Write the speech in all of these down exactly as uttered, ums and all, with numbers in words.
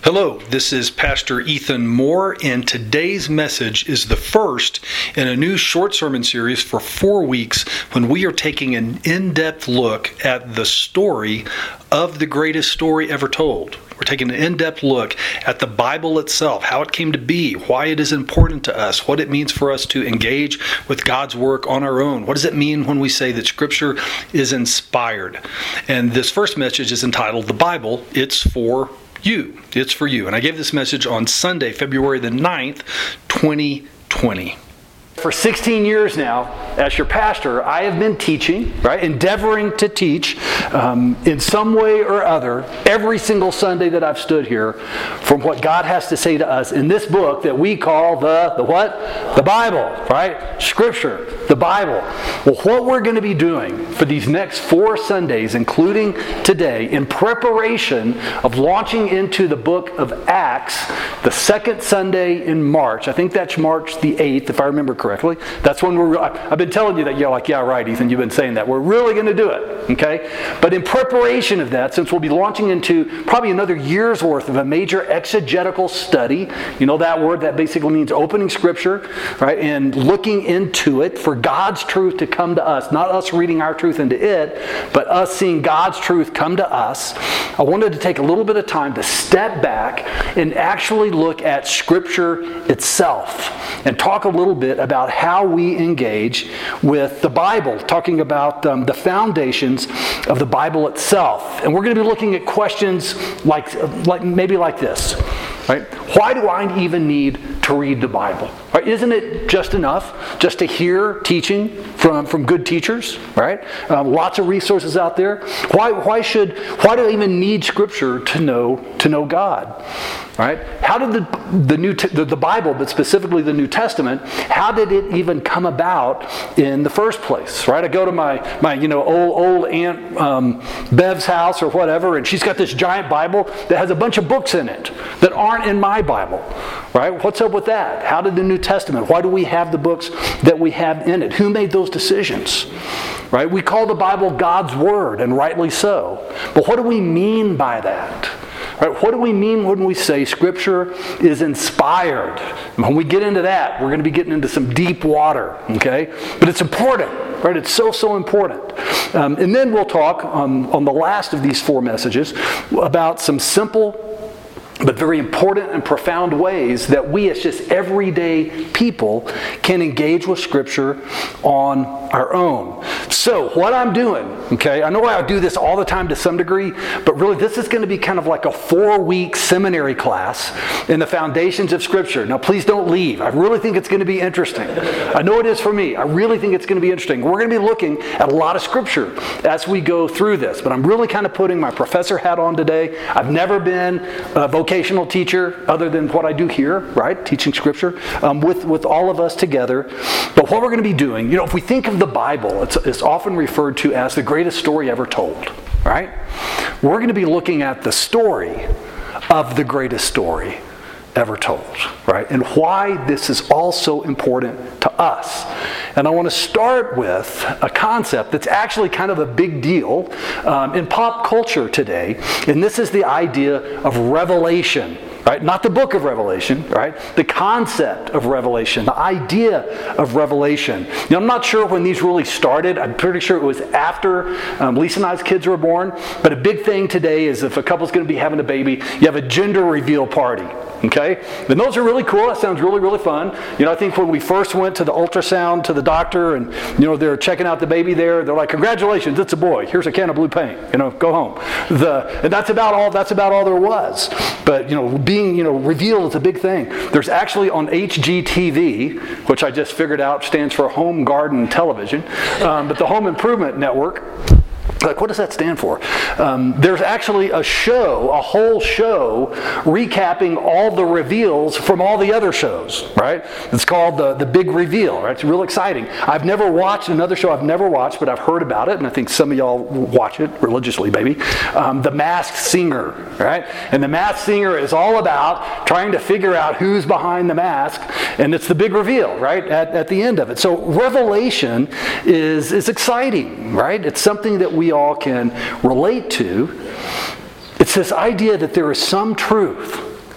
Hello, this is Pastor Ethan Moore, and today's message is the first in a new short sermon series for four weeks when we are taking an in-depth look at the story of the greatest story ever told. We're taking an in-depth look at the Bible itself, how it came to be, why it is important to us, what it means for us to engage with God's work on our own. What does it mean when we say that Scripture is inspired? And this first message is entitled, The Bible, It's For You. It's for you. And I gave this message on Sunday, February the ninth, twenty twenty. For sixteen years now, as your pastor, I have been teaching, right, endeavoring to teach um, in some way or other every single Sunday that I've stood here from what God has to say to us in this book that we call the, the what? The Bible, right? Scripture, the Bible. Well, what we're going to be doing for these next four Sundays, including today, in preparation of launching into the book of Acts, the second Sunday in March, I think that's March the eighth, if I remember correctly. Correctly. That's when we're, I've been telling you that, you're like, yeah, right, Ethan, you've been saying that. We're really going to do it, okay? But in preparation of that, since we'll be launching into probably another year's worth of a major exegetical study, you know that word, that basically means opening Scripture, right, and looking into it for God's truth to come to us, not us reading our truth into it, but us seeing God's truth come to us. I wanted to take a little bit of time to step back and actually look at Scripture itself and talk a little bit about how we engage with the Bible, talking about um, the foundations of the Bible itself. And we're going to be looking at questions like, like maybe like this, right? Why do I even need to read the Bible? Right? Isn't it just enough just to hear teaching from, from good teachers, right? Um, lots of resources out there. Why why should why do I even need Scripture to know to know God? Right? How did the the new the, the Bible, but specifically the New Testament, how did it even come about in the first place? Right? I go to my my you know old old Aunt um, Bev's house or whatever, and she's got this giant Bible that has a bunch of books in it that aren't in my Bible. Right? What's up with that? How did the New Testament? Why do we have the books that we have in it? Who made those decisions? Right? We call the Bible God's Word, and rightly so. But what do we mean by that? Right? What do we mean when we say Scripture is inspired? And when we get into that, we're going to be getting into some deep water, okay? But it's important, right? It's so, so important. Um, and then we'll talk um, on the last of these four messages about some simple but very important and profound ways that we as just everyday people can engage with Scripture on our own. So what I'm doing, okay, I know I do this all the time to some degree, but really this is going to be kind of like a four-week seminary class in the foundations of Scripture. Now please don't leave. I really think it's going to be interesting. I know it is for me. I really think it's going to be interesting. We're going to be looking at a lot of Scripture as we go through this, but I'm really kind of putting my professor hat on today. I've never been a vocational teacher other than what I do here, right, teaching Scripture um, with, with all of us together. But what we're going to be doing, you know, if we think of the Bible, it's, it's often referred to as the greatest story ever told, right? We're going to be looking at the story of the greatest story ever told, right? And why this is all so important to us. And I want to start with a concept that's actually kind of a big deal um, in pop culture today, and this is the idea of revelation. Right? Not the book of Revelation, right? The concept of revelation, the idea of revelation. Now, I'm not sure when these really started. I'm pretty sure it was after um, Lisa and I's kids were born. But a big thing today is if a couple's going to be having a baby, you have a gender reveal party. Okay? And those are really cool. That sounds really, really fun. You know, I think when we first went to the ultrasound to the doctor and, you know, they're checking out the baby there, they're like, congratulations, it's a boy. Here's a can of blue paint. You know, go home. The, and that's about all, that's about all there was. But, you know, being, you know, revealed is a big thing. There's actually on H G T V, which I just figured out stands for Home Garden Television, um, but the Home Improvement Network, like, what does that stand for? Um, there's actually a show, a whole show, recapping all the reveals from all the other shows, right? It's called The, the Big Reveal, right? It's real exciting. I've never watched another show I've never watched, but I've heard about it, and I think some of y'all watch it religiously, maybe. Um, The Masked Singer, right? And The Masked Singer is all about trying to figure out who's behind the mask, and it's the big reveal, right, at, at the end of it. So revelation is, is exciting, right? It's something that we all can relate to. It's this idea that there is some truth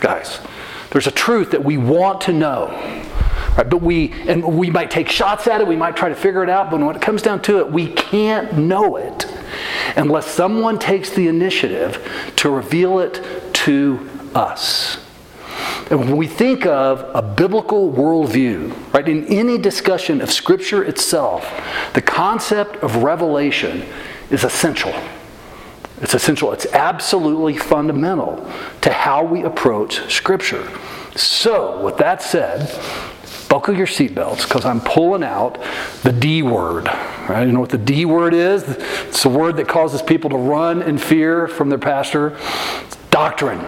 guys. There's a truth that we want to know. Right? But we, and we might take shots at it, we might try to figure it out, but when it comes down to it, we can't know it unless someone takes the initiative to reveal it to us. And when we think of a biblical worldview, right, in any discussion of Scripture itself, the concept of revelation is essential. It's essential. It's absolutely fundamental to how we approach Scripture. So, with that said, buckle your seatbelts because I'm pulling out the D word. Right? You know what the D word is? It's a word that causes people to run in fear from their pastor. It's doctrine.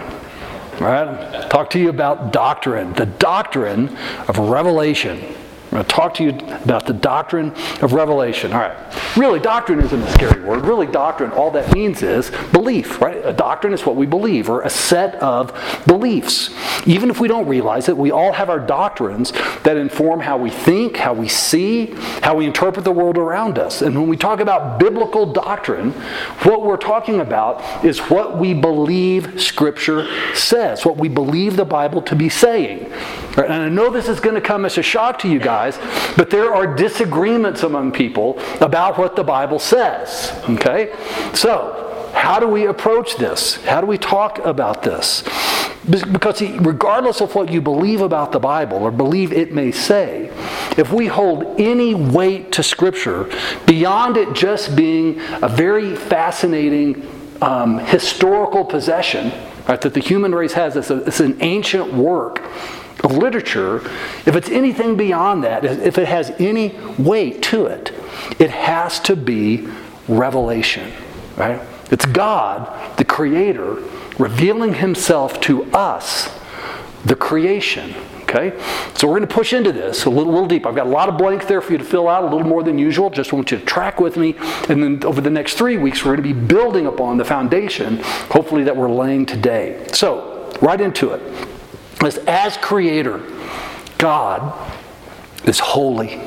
Right? Talk to you about doctrine. The doctrine of revelation. I'm going to talk to you about the doctrine of revelation. All right. Really, doctrine isn't a scary word. Really, doctrine, all that means is belief, right? A doctrine is what we believe, or a set of beliefs. Even if we don't realize it, we all have our doctrines that inform how we think, how we see, how we interpret the world around us. And when we talk about biblical doctrine, what we're talking about is what we believe Scripture says, what we believe the Bible to be saying. Right? And I know this is going to come as a shock to you guys, but there are disagreements among people about what the Bible says. Okay? So, how do we approach this? How do we talk about this? Because regardless of what you believe about the Bible or believe it may say, if we hold any weight to Scripture beyond it just being a very fascinating um, historical possession, right, that the human race has, it's, a, it's an ancient work of literature, if it's anything beyond that, if it has any weight to it, it has to be revelation, right? It's God, the Creator, revealing Himself to us, the creation, okay? So we're going to push into this a little, little deep. I've got a lot of blanks there for you to fill out, a little more than usual. Just want you to track with me. And then over the next three weeks, we're going to be building upon the foundation, hopefully, that we're laying today. So, right into it. As Creator, God is holy.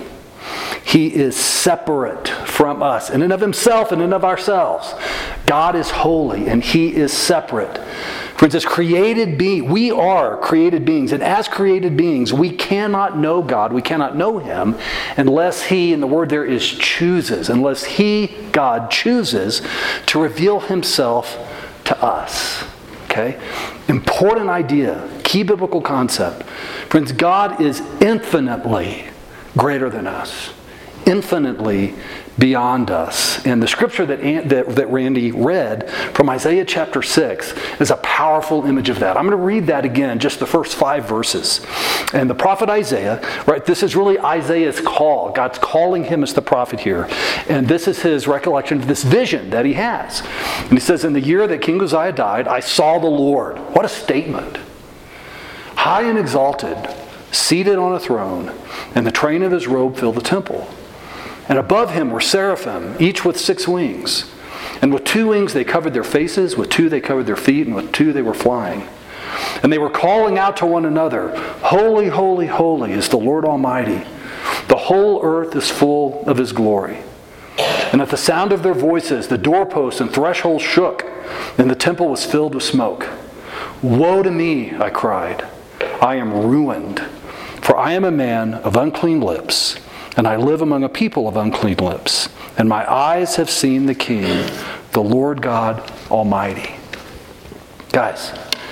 He is separate from us in and of Himself and in and of ourselves. God is holy and He is separate. Friends, as created beings, we are created beings. And as created beings, we cannot know God, we cannot know Him unless He, and the word there is chooses, unless He, God, chooses to reveal Himself to us. Okay? Important idea, key biblical concept. Friends, God is infinitely greater than us, infinitely beyond us. And the scripture that, that, that Randy read from Isaiah chapter six is a powerful image of that. I'm going to read that again, just the first five verses. And the prophet Isaiah, right, this is really Isaiah's call. God's calling him as the prophet here. And this is his recollection of this vision that he has. And he says, in the year that King Uzziah died, I saw the Lord. What a statement. High and exalted, seated on a throne, and the train of His robe filled the temple. And above Him were seraphim, each with six wings. And with two wings they covered their faces, with two they covered their feet, and with two they were flying. And they were calling out to one another, Holy, holy, holy is the Lord Almighty. The whole earth is full of His glory. And at the sound of their voices, the doorposts and thresholds shook, and the temple was filled with smoke. Woe to me, I cried. I am ruined, for I am a man of unclean lips, and I live among a people of unclean lips, and my eyes have seen the King, the Lord God Almighty. Guys,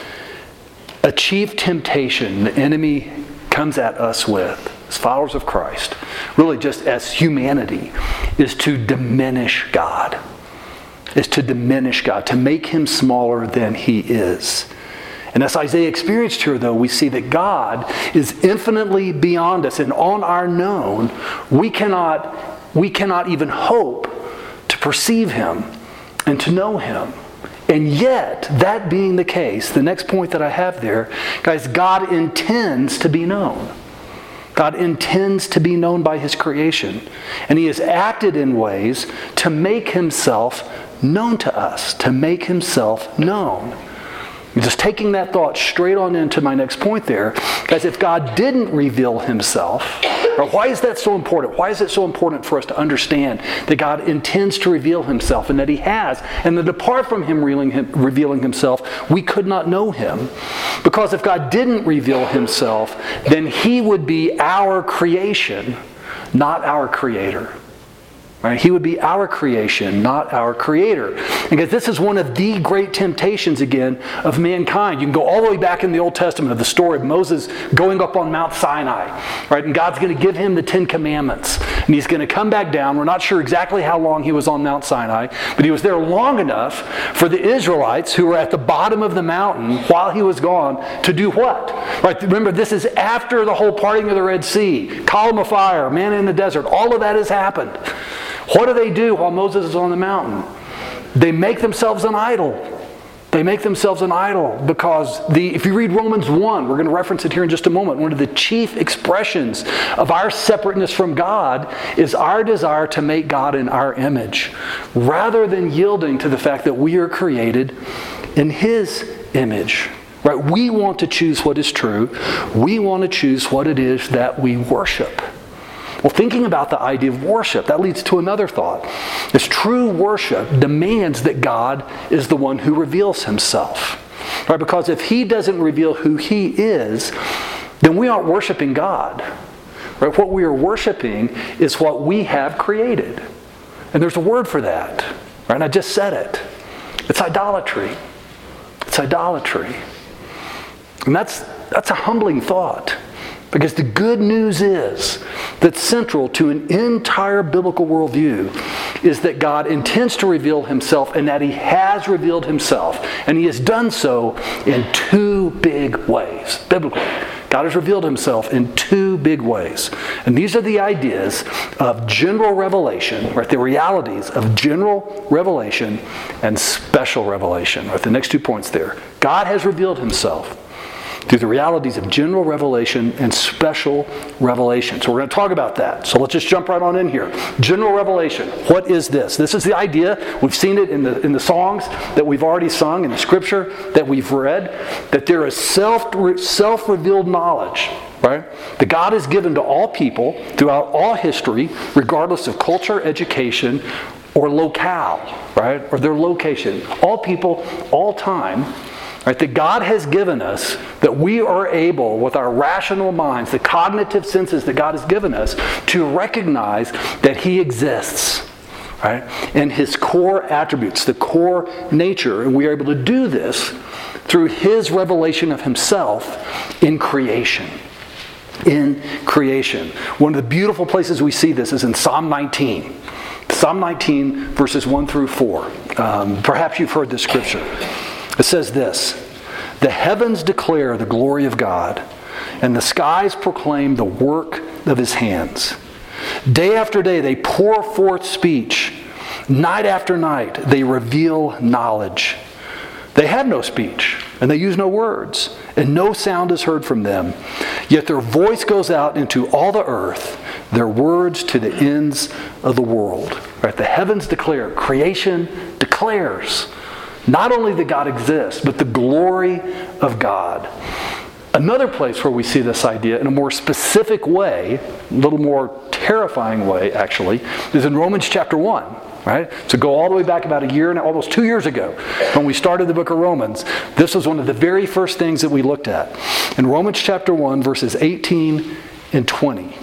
a chief temptation the enemy comes at us with, as followers of Christ, really just as humanity, is to diminish God. Is to diminish God, to make Him smaller than He is. And as Isaiah experienced here, though, we see that God is infinitely beyond us, and on our known, we cannot, we cannot even hope to perceive Him and to know Him. And yet, that being the case, the next point that I have there, guys, God intends to be known. God intends to be known by His creation. And He has acted in ways to make Himself known to us, to make Himself known. Just taking that thought straight on into my next point there. Guys, if God didn't reveal Himself, Or why is that so important? Why is it so important for us to understand that God intends to reveal himself and that he has, and that apart from him revealing himself, we could not know him? Because if God didn't reveal himself, then he would be our creation, not our creator. Right? He would be our creation, not our creator. Because this is one of the great temptations, again, of mankind. You can go all the way back in the Old Testament of the story of Moses going up on Mount Sinai. Right? And God's going to give him the Ten Commandments. And he's going to come back down. We're not sure exactly how long he was on Mount Sinai, but he was there long enough for the Israelites who were at the bottom of the mountain while he was gone to do what? Right? Remember, this is after the whole parting of the Red Sea, column of fire, manna in the desert. All of that has happened. What do they do while Moses is on the mountain? They make themselves an idol. They make themselves an idol because the if you read Romans one, we're going to reference it here in just a moment, one of the chief expressions of our separateness from God is our desire to make God in our image, rather than yielding to the fact that we are created in his image. Right? We want to choose what is true. We want to choose what it is that we worship. Well, thinking about the idea of worship, that leads to another thought. This true worship demands that God is the one who reveals himself. Right? Because if he doesn't reveal who he is, then we aren't worshiping God. Right? What we are worshiping is what we have created. And there's a word for that. Right? And I just said it. It's idolatry. It's idolatry. And that's that's a humbling thought. Because the good news is that central to an entire biblical worldview is that God intends to reveal himself and that he has revealed himself. And he has done so in two big ways, biblically. God has revealed himself in two big ways. And these are the ideas of general revelation, right? The realities of general revelation and special revelation, right? The next two points there. God has revealed himself through the realities of general revelation and special revelation. So we're going to talk about that. So let's just jump right on in here. General revelation. What is this? This is the idea. We've seen it in the in the songs that we've already sung, in the scripture that we've read, that there is self, self-revealed knowledge, right? That God is given to all people throughout all history, regardless of culture, education, or locale, right? Or their location. All people, all time. Right, that God has given us, that we are able, with our rational minds, the cognitive senses that God has given us, to recognize that he exists. Right? And his core attributes, the core nature. And we are able to do this through his revelation of himself in creation. In creation. One of the beautiful places we see this is in Psalm nineteen. Psalm nineteen, verses one through four. Um, perhaps you've heard this scripture. It says this: "The heavens declare the glory of God, and the skies proclaim the work of his hands. Day after day they pour forth speech. Night after night they reveal knowledge. They have no speech, and they use no words, and no sound is heard from them. Yet their voice goes out into all the earth, their words to the ends of the world." Right? The heavens declare, creation declares not only that God exists, but the glory of God. Another place where we see this idea in a more specific way, a little more terrifying way actually, is in Romans chapter one. Right? So go all the way back about a year and almost two years ago when we started the book of Romans. This was one of the very first things that we looked at. In Romans chapter one, verses eighteen and twenty.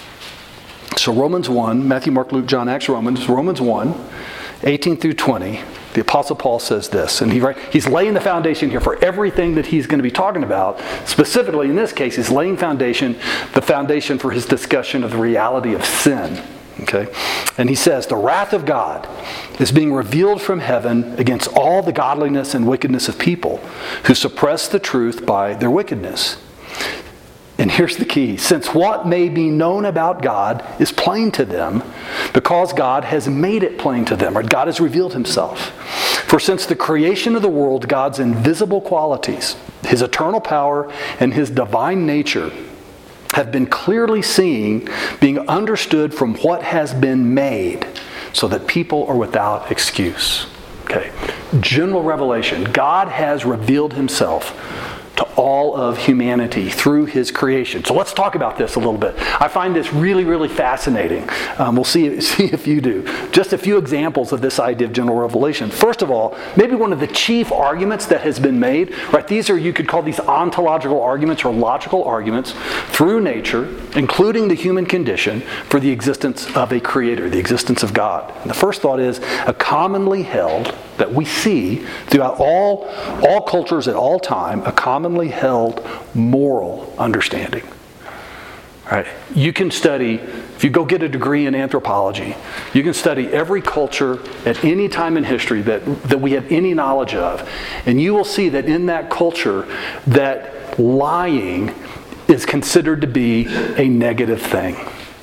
So Romans one, Matthew, Mark, Luke, John, Acts, Romans, Romans one, eighteen through twenty. The Apostle Paul says this, and he, he's laying the foundation here for everything that he's going to be talking about. Specifically, in this case, he's laying foundation, the foundation for his discussion of the reality of sin. Okay? And he says, "The wrath of God is being revealed from heaven against all the godliness and wickedness of people who suppress the truth by their wickedness." And here's the key. "Since what may be known about God is plain to them, because God has made it plain to them," or God has revealed himself. "For since the creation of the world, God's invisible qualities, his eternal power, and his divine nature have been clearly seen, being understood from what has been made, so that people are without excuse." Okay. General revelation. God has revealed himself to all of humanity through his creation. So let's talk about this a little bit. I find this really, really fascinating. Um, we'll see, see if you do. Just a few examples of this idea of general revelation. First of all, maybe one of the chief arguments that has been made, right? These are, you could call these ontological arguments or logical arguments through nature, including the human condition, for the existence of a creator, the existence of God. And the first thought is a commonly held, that we see throughout all, all cultures at all time, a commonly held moral understanding. Right? You can study, if you go get a degree in anthropology, you can study every culture at any time in history that, that we have any knowledge of, and you will see that in that culture that lying is considered to be a negative thing.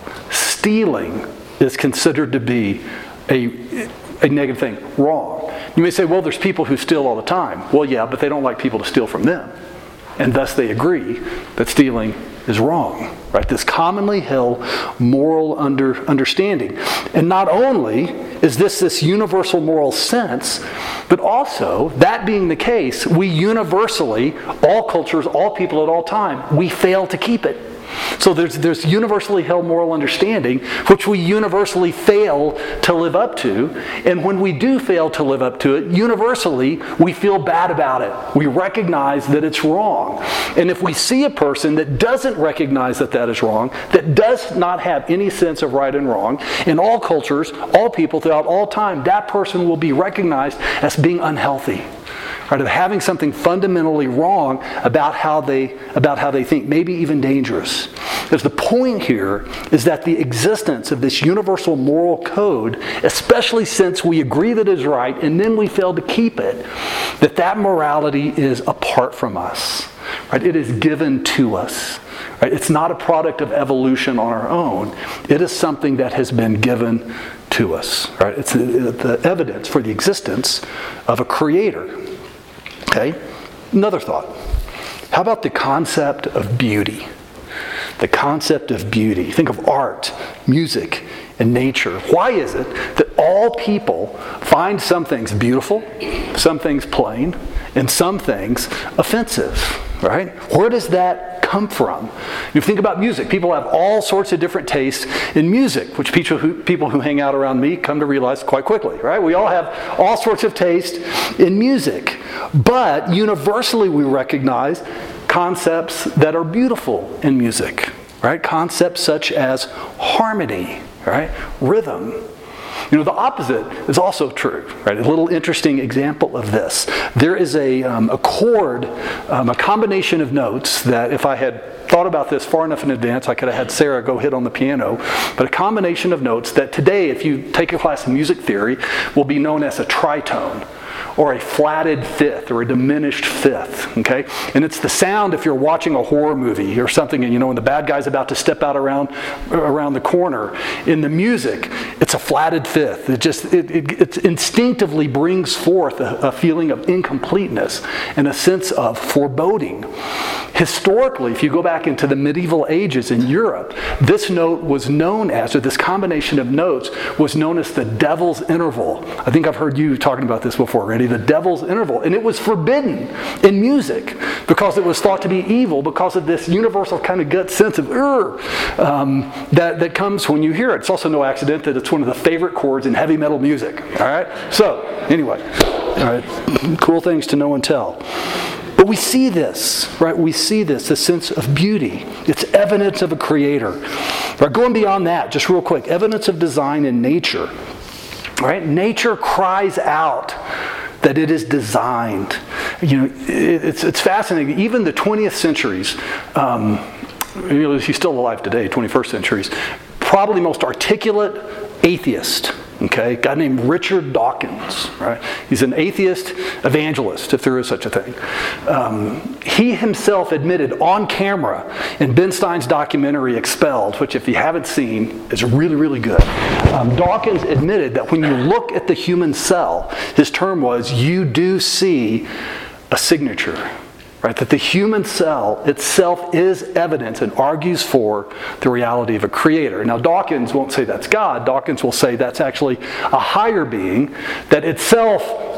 Stealing is considered to be a, a negative thing. Wrong. You may say, well, there's people who steal all the time. Well, yeah, but they don't like people to steal from them. And thus they agree that stealing is wrong. Right? This commonly held moral under, understanding. And not only is this this universal moral sense, but also, that being the case, we universally, all cultures, all people at all time, we fail to keep it. So there's, there's universally held moral understanding, which we universally fail to live up to. And when we do fail to live up to it, universally, we feel bad about it. We recognize that it's wrong. And if we see a person that doesn't recognize that that is wrong, that does not have any sense of right and wrong, in all cultures, all people throughout all time, that person will be recognized as being unhealthy. Right, of having something fundamentally wrong about how they about how they think, maybe even dangerous. Because the point here is that the existence of this universal moral code, especially since we agree that it is right and then we fail to keep it, that that morality is apart from us. Right? It is given to us. Right? It's not a product of evolution on our own. It is something that has been given to us. Right? It's the evidence for the existence of a creator. Okay, another thought. How about the concept of beauty? The concept of beauty. Think of art, music, and nature. Why is it that all people find some things beautiful, some things plain, and some things offensive? Right? Where does that come from? You think about music. People have all sorts of different tastes in music, which people who, people who hang out around me come to realize quite quickly. Right? We all have all sorts of taste in music. But universally we recognize concepts that are beautiful in music. Right? Concepts such as harmony, right? Rhythm. You know, the opposite is also true. Right? A little interesting example of this. There is a, um, a chord, um, a combination of notes that if I had thought about this far enough in advance, I could have had Sarah go hit on the piano. But a combination of notes that today, if you take a class in music theory, will be known as a tritone, or a flatted fifth, or a diminished fifth, okay? And it's the sound if you're watching a horror movie or something, and you know when the bad guy's about to step out around around the corner. In the music, it's a flatted fifth. It just it, it, it instinctively brings forth a, a feeling of incompleteness and a sense of foreboding. Historically, if you go back into the medieval ages in Europe, this note was known as, or this combination of notes was known as the devil's interval. I think I've heard you talking about this before already, the devil's interval. And it was forbidden in music because it was thought to be evil because of this universal kind of gut sense of um, that, that comes when you hear it. It's also no accident that it's one of the favorite chords in heavy metal music. All right? So, anyway, all right, cool things to know and tell. But we see this, right? We see this, the sense of beauty. It's evidence of a creator. Right? Going beyond that, just real quick, evidence of design in nature. Right? Nature cries out that it is designed. You know, it, it's it's fascinating. Even the twentieth centuries, um, you know, he's still alive today, twenty-first centuries, probably most articulate atheist. Okay, a guy named Richard Dawkins, right? He's an atheist evangelist, if there is such a thing. Um, he himself admitted on camera in Ben Stein's documentary Expelled, which if you haven't seen, is really, really good. Um, Dawkins admitted that when you look at the human cell, his term was, you do see a signature. Right, that the human cell itself is evidence and argues for the reality of a creator. Now Dawkins won't say that's God. Dawkins will say that's actually a higher being that itself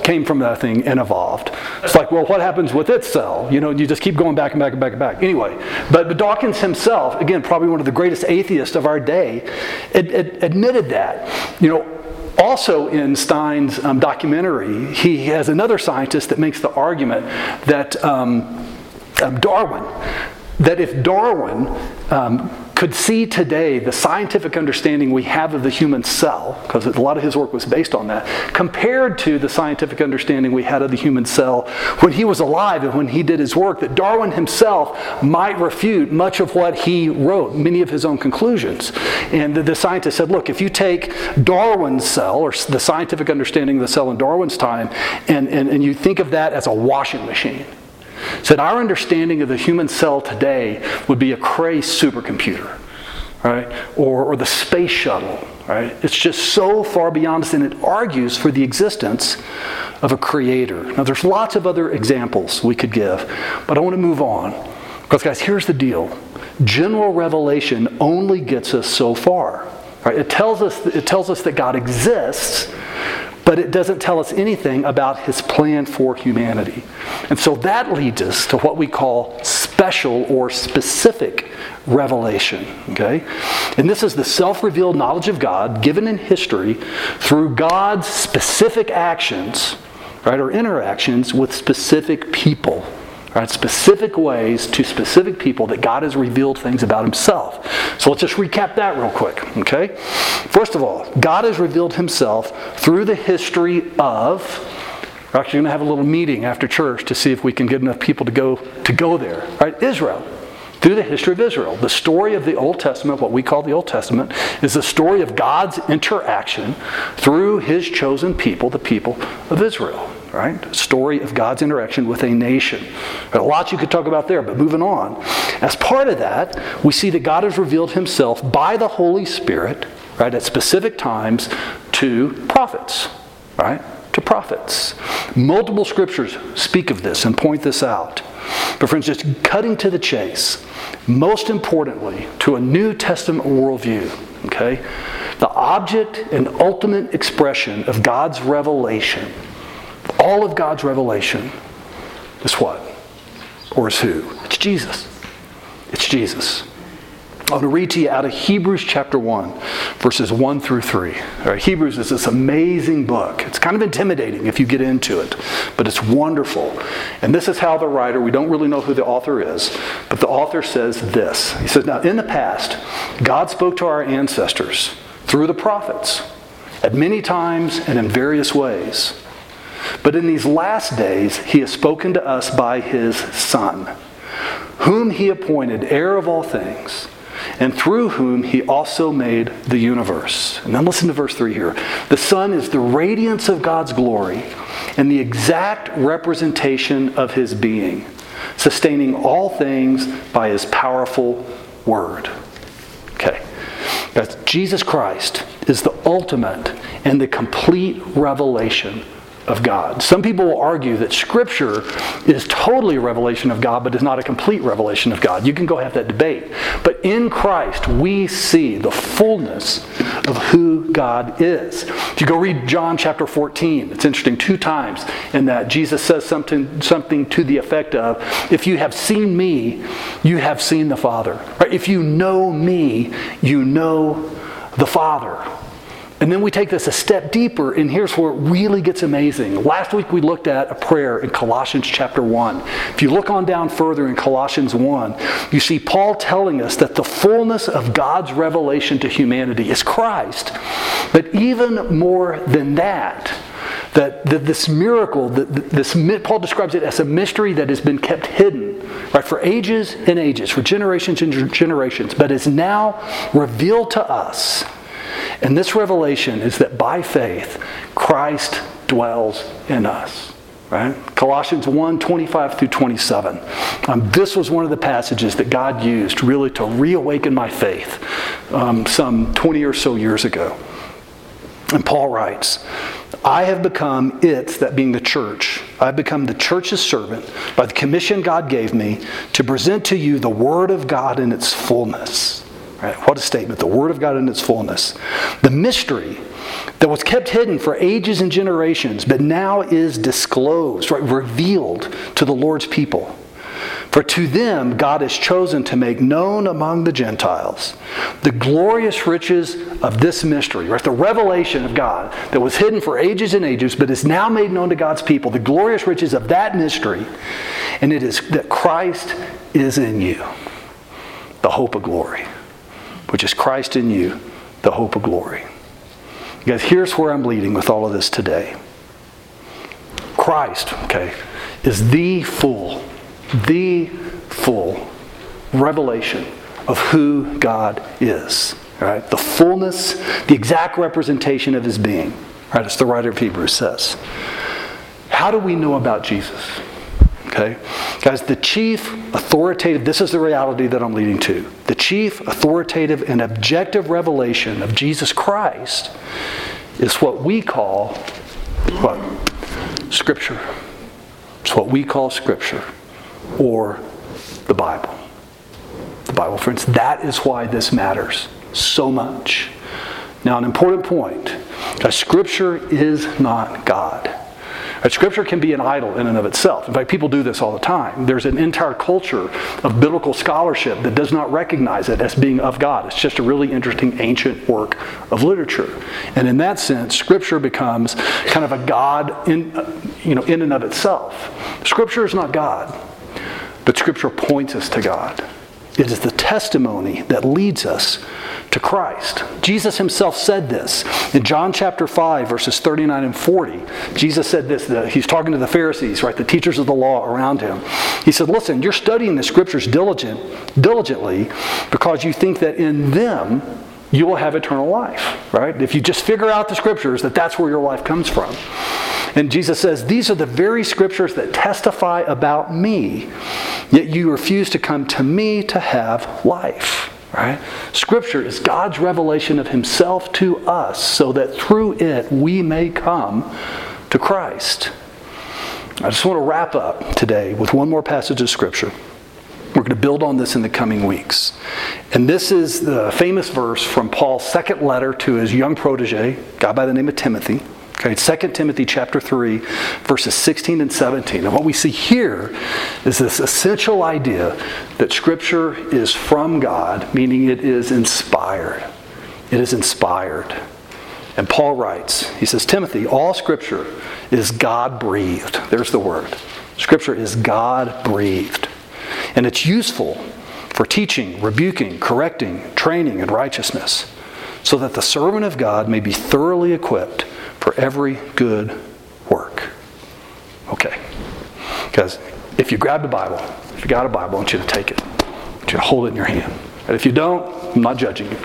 came from that thing and evolved. It's like, well, what happens with its cell? You know, you just keep going back and back and back and back. Anyway, but, but Dawkins himself, again, probably one of the greatest atheists of our day, ad, ad, admitted that. You know, also in Stein's um, documentary, he has another scientist that makes the argument that um, um, Darwin, that if Darwin um, could see today the scientific understanding we have of the human cell, because a lot of his work was based on that, compared to the scientific understanding we had of the human cell when he was alive and when he did his work, that Darwin himself might refute much of what he wrote, many of his own conclusions. And the, the scientist said, look, if you take Darwin's cell, or the scientific understanding of the cell in Darwin's time, and, and, and you think of that as a washing machine, said our understanding of the human cell today would be a Cray supercomputer, right? Or, or the space shuttle, right? It's just so far beyond us, and it argues for the existence of a creator. Now, there's lots of other examples we could give, but I want to move on. Because, guys, here's the deal. General revelation only gets us so far. Right? It tells us, it tells us that God exists, but it doesn't tell us anything about his plan for humanity. And so that leads us to what we call special or specific revelation. Okay? And this is the self-revealed knowledge of God given in history through God's specific actions, right, or interactions with specific people. Right, specific ways to specific people that God has revealed things about himself. So let's just recap that real quick, okay? First of all, God has revealed himself through the history of, we're actually going to have a little meeting after church to see if we can get enough people to go to go there, right? Israel. Through the history of Israel. The story of the Old Testament, what we call the Old Testament, is the story of God's interaction through his chosen people, the people of Israel. Right? Story of God's interaction with a nation. There are lots you could talk about there, but moving on. As part of that, we see that God has revealed himself by the Holy Spirit, right, at specific times to prophets, right? To prophets. Multiple scriptures speak of this and point this out. But friends, just cutting to the chase, most importantly, to a New Testament worldview, okay? The object and ultimate expression of God's revelation, all of God's revelation, is what? Or is who? It's Jesus. It's Jesus. I want to read to you out of Hebrews chapter one, verses one through three. All right, Hebrews is this amazing book. It's kind of intimidating if you get into it, but it's wonderful. And this is how the writer, we don't really know who the author is, but the author says this. He says, now in the past, God spoke to our ancestors through the prophets at many times and in various ways. But in these last days, he has spoken to us by his Son, whom he appointed heir of all things, and through whom he also made the universe. And then listen to verse three here. The Son is the radiance of God's glory and the exact representation of his being, sustaining all things by his powerful word. Okay. That's Jesus Christ is the ultimate and the complete revelation of God. Some people will argue that Scripture is totally a revelation of God, but is not a complete revelation of God. You can go have that debate. But in Christ, we see the fullness of who God is. If you go read John chapter fourteen, it's interesting, two times in that Jesus says something, something to the effect of, if you have seen me, you have seen the Father. Right? If you know me, you know the Father. And then we take this a step deeper, and here's where it really gets amazing. Last week we looked at a prayer in Colossians chapter one. If you look on down further in Colossians one, you see Paul telling us that the fullness of God's revelation to humanity is Christ. But even more than that, that, that this miracle, that this Paul describes it as a mystery that has been kept hidden, right, for ages and ages, for generations and generations, but is now revealed to us. And this revelation is that by faith, Christ dwells in us. Right? Colossians one, twenty-five through twenty-seven. Um, this was one of the passages that God used really to reawaken my faith um, some twenty or so years ago. And Paul writes, I have become it, that being the church, I have become the church's servant by the commission God gave me to present to you the word of God in its fullness. Right? What a statement. The Word of God in its fullness. The mystery that was kept hidden for ages and generations, but now is disclosed, right? Revealed to the Lord's people. For to them God has chosen to make known among the Gentiles the glorious riches of this mystery, right? The revelation of God that was hidden for ages and ages, but is now made known to God's people. The glorious riches of that mystery, and it is that Christ is in you, the hope of glory. Which is Christ in you, the hope of glory. Guys, here's where I'm leading with all of this today. Christ, okay, is the full, the full revelation of who God is. Right? The fullness, the exact representation of his being. Right? As the writer of Hebrews says. How do we know about Jesus? Okay? Guys, the chief authoritative, this is the reality that I'm leading to. The chief authoritative and objective revelation of Jesus Christ is what we call, what? Scripture. It's what we call Scripture. Or the Bible. The Bible, friends. That is why this matters so much. Now, an important point. Guys, Scripture is not God. Scripture can be an idol in and of itself. In fact, people do this all the time. There's an entire culture of biblical scholarship that does not recognize it as being of God. It's just a really interesting ancient work of literature. And in that sense, Scripture becomes kind of a God in, you know, in and of itself. Scripture is not God, but Scripture points us to God. It is the testimony that leads us to Christ. Jesus himself said this in John chapter five, verses thirty-nine and forty. Jesus said this, the, he's talking to the Pharisees, right, the teachers of the law around him. He said, listen, you're studying the Scriptures diligent, diligently because you think that in them you will have eternal life, right? If you just figure out the Scriptures, that that's where your life comes from. And Jesus says, these are the very Scriptures that testify about me, yet you refuse to come to me to have life. Right? Scripture is God's revelation of himself to us so that through it we may come to Christ. I just want to wrap up today with one more passage of Scripture. We're going to build on this in the coming weeks. And this is the famous verse from Paul's second letter to his young protege, a guy by the name of Timothy. Okay, Second Timothy chapter three, verses sixteen and seventeen. And what we see here is this essential idea that Scripture is from God, meaning it is inspired. It is inspired. And Paul writes, he says, Timothy, all Scripture is God-breathed. There's the word. Scripture is God-breathed. And it's useful for teaching, rebuking, correcting, training in righteousness, so that the servant of God may be thoroughly equipped for every good work. Okay. Because if you grab the Bible, if you got a Bible, I want you to take it. I want you to hold it in your hand. And if you don't, I'm not judging you.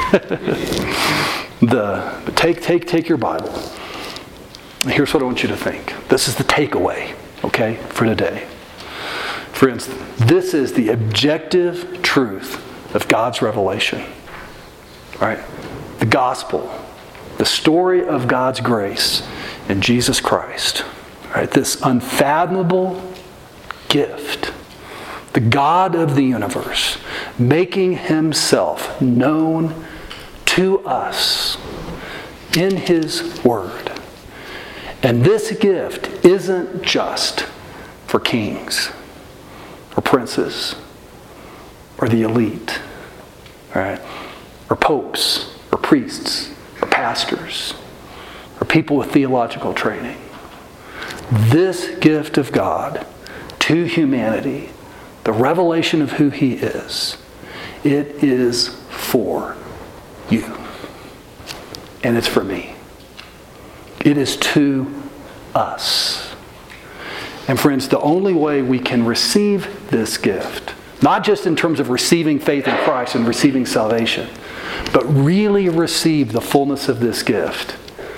the but take take take your Bible. And here's what I want you to think. This is the takeaway, okay, for today. Friends, this is the objective truth of God's revelation. All right? The gospel. The story of God's grace in Jesus Christ. Right? This unfathomable gift. The God of the universe making himself known to us in his word. And this gift isn't just for kings or princes or the elite, right? Or popes or priests. Or pastors, or people with theological training. This gift of God to humanity, the revelation of who he is, it is for you. And it's for me. It is to us. And friends, the only way we can receive this gift, not just in terms of receiving faith in Christ and receiving salvation, but really receive the fullness of this gift,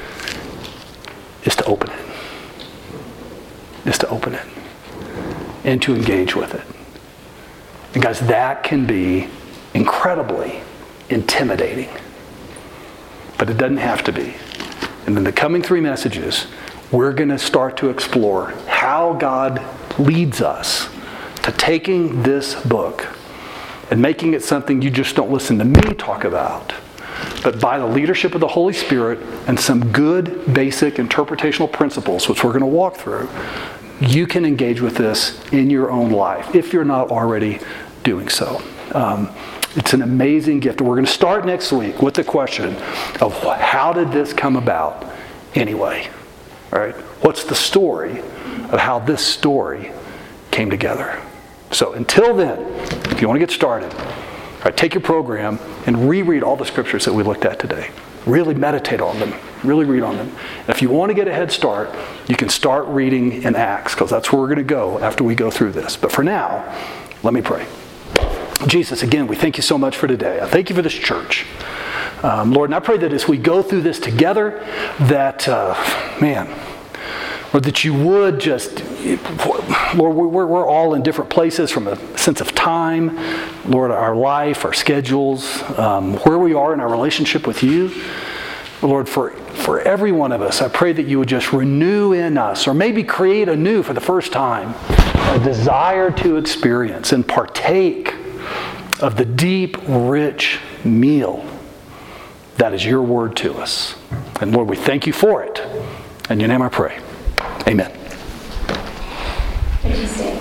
is to open it. Is to open it. And to engage with it. And guys, that can be incredibly intimidating. But it doesn't have to be. And in the coming three messages, we're going to start to explore how God leads us to taking this book and making it something you just don't listen to me talk about, but by the leadership of the Holy Spirit and some good basic interpretational principles, which we're going to walk through, you can engage with this in your own life if you're not already doing so. Um, it's an amazing gift. And we're going to start next week with the question of how did this come about anyway? All right? What's the story of how this story came together? So until then, if you want to get started, all right, take your program and reread all the scriptures that we looked at today. Really meditate on them. Really read on them. And if you want to get a head start, you can start reading in Acts, because that's where we're going to go after we go through this. But for now, let me pray. Jesus, again, we thank you so much for today. I thank you for this church. Um, Lord, and I pray that as we go through this together, that, uh, man, or that you would just, Lord, we're, we're all in different places from a sense of time, Lord, our life, our schedules, um, where we are in our relationship with you. Lord, for, for every one of us, I pray that you would just renew in us, or maybe create anew for the first time, a desire to experience and partake of the deep, rich meal that is your word to us. And Lord, we thank you for it. In your name I pray. Amen. Would you stand?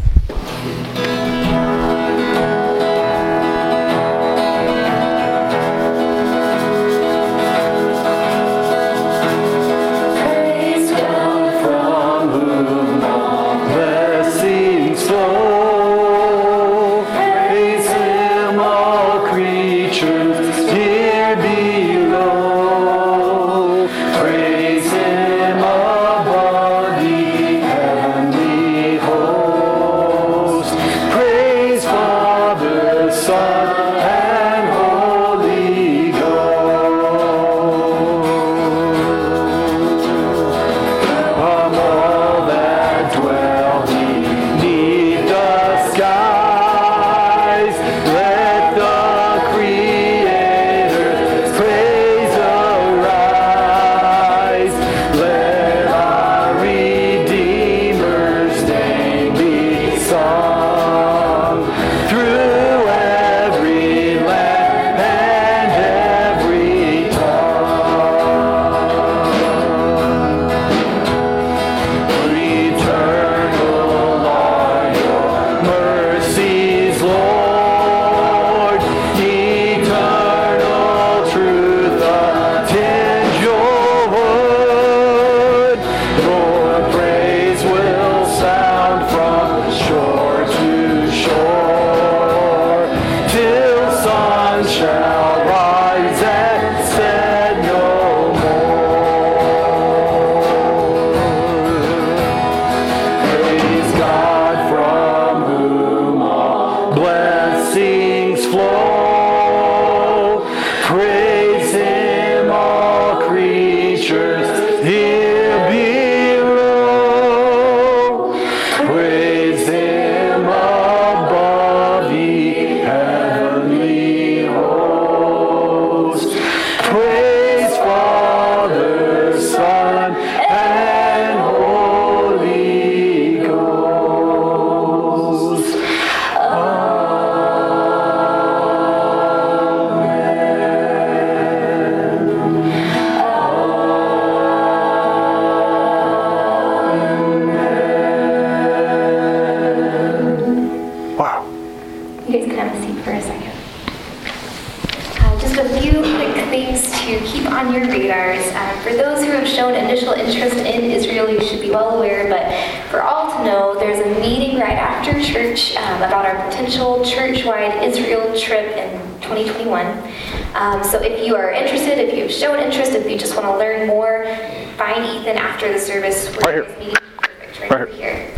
Um, so if you are interested, if you've shown interest, if you just want to learn more, find Ethan after the service. Right here. Meeting. Perfect, right, right here.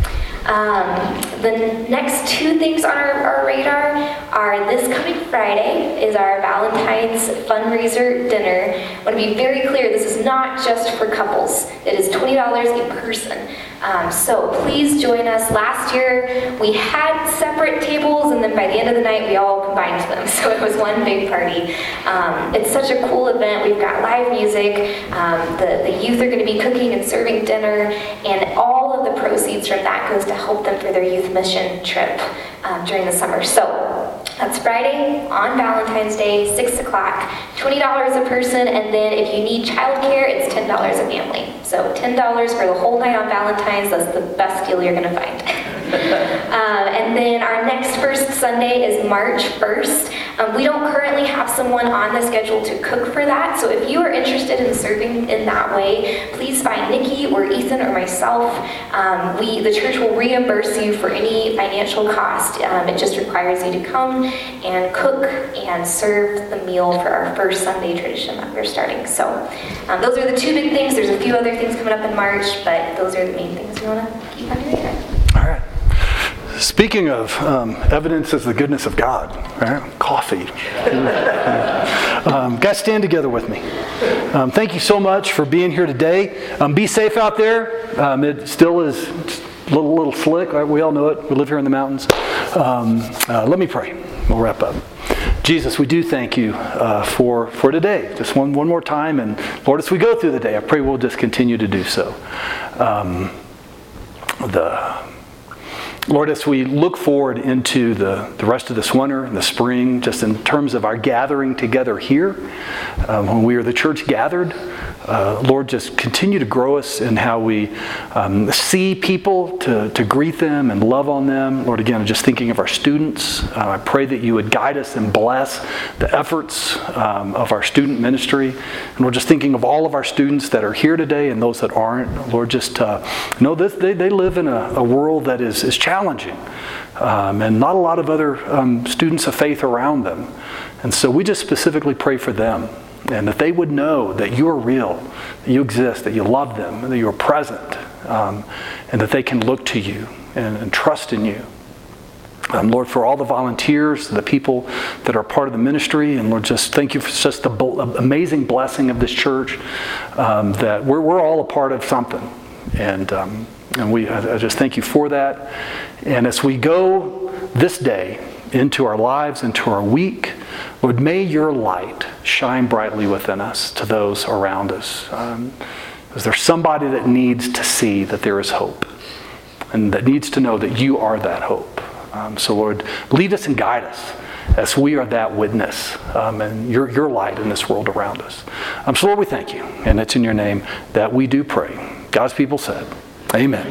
Um, the next two things on our, our radar are this coming Friday is our Valentine's fundraiser dinner. I want to be very clear, this is not just for couples. It is twenty dollars a person. Um, so please join us. Last year we had separate tables, and then by the end of the night we all combined them. So it was one big party. Um, it's such a cool event. We've got live music. Um, the, the youth are going to be cooking and serving dinner, and all of the proceeds from that goes to help them for their youth mission trip um, during the summer. So That's Friday on Valentine's Day, six o'clock, twenty dollars a person, and then if you need childcare, it's ten dollars a family. So ten dollars for the whole night on Valentine's, that's the best deal you're going to find. um, and then our next first Sunday is March first. Um, we don't currently have someone on the schedule to cook for that, so if you are interested in serving in that way, please find Nikki or Ethan or myself. Um, we, the church will reimburse you for any financial cost. Um, it just requires you to come and cook and serve the meal for our first Sunday tradition that we're starting. So um, those are the two big things. There's a few other things coming up in March, but those are the main things we want to keep on your radar. All right. Speaking of um, evidence of the goodness of God, right? Coffee. um, guys, stand together with me. Um, thank you so much for being here today. Um, be safe out there. Um, it still is a little, little slick. Right? We all know it. We live here in the mountains. Um, uh, let me pray. We'll wrap up. Jesus, we do thank you uh, for, for today. Just one, one more time. And Lord, as we go through the day, I pray we'll just continue to do so. Um, the... Lord, as we look forward into the, the rest of this winter and the spring, just in terms of our gathering together here, um, when we are the church gathered, uh, Lord, just continue to grow us in how we um, see people, to, to greet them and love on them. Lord, again, I'm just thinking of our students. Uh, I pray that you would guide us and bless the efforts um, of our student ministry. And we're just thinking of all of our students that are here today and those that aren't. Lord, just uh, know this, they, they live in a, a world that is, is challenging. challenging um, and not a lot of other um, students of faith around them. And so we just specifically pray for them, and that they would know that you are real, that you exist, that you love them, and that you are present, um, and that they can look to you and, and trust in you. Um, Lord, for all the volunteers, the people that are part of the ministry, and Lord, just thank you for just the amazing blessing of this church, um, that we're, we're all a part of something. And um, And we, I just thank you for that. And as we go this day into our lives, into our week, Lord, may your light shine brightly within us to those around us. Um, is there somebody that needs to see that there is hope, and that needs to know that you are that hope? Um, so Lord, lead us and guide us as we are that witness um, and your, your light in this world around us. Um, so Lord, we thank you. And it's in your name that we do pray. God's people said, amen.